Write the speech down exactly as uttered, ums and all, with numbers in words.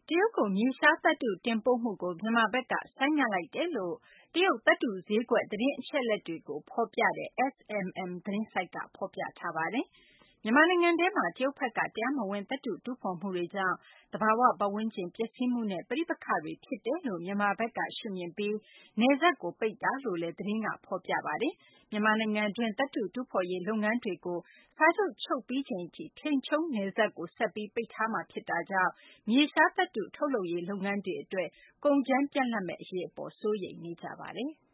တရုတ်ကို မြေရှားသတ္တု တင်ပို့မှုကို မြန်မာဘက်က ဆိုင်းငံ့လိုက်တယ်လို့ တရုတ် သတ္တုဈေးကွက် သတင်းအချက်အလက်တွေကို ဖော်ပြတဲ့ S M M သတင်းဆိုက်က ဖော်ပြထားပါတယ်။ မြန်မာနိုင်ငံထဲမှာ တရုတ်ဘက်က တရားမဝင် သတ္တု တူးဖော်မှုတွေကြောင့် သဘာဝပတ်ဝန်းကျင် ပျက်စီးမှုနဲ့ ပဋိပက္ခတွေ ဖြစ်တယ်လို့ မြန်မာဘက်က ရှုမြင်ပြီး နယ်စပ်ကို ပိတ်လိုက်တာလို့လည်း သတင်းက ဖော်ပြပါတယ်။ မြန်မာနိုင်ငံတွင်း သတ္တုတူးဖော်ရေး လုပ်ငန်းတွေကို စာချုပ်ချုပ်ပြီးချိန်ထိ ထိန်ချုံးနယ်စပ်ကို ဆက်ပြီး ပိတ်ထားမှာ ဖြစ်တာကြောင့် မြေရှားသတ္တု ထုတ်လုပ်ရေး လုပ်ငန်းတွေ အတွက် ကုန်ကြမ်းပြတ်လပ်မယ့် အရေးအပေါ် စိုးရိမ်နေကြပါတယ်။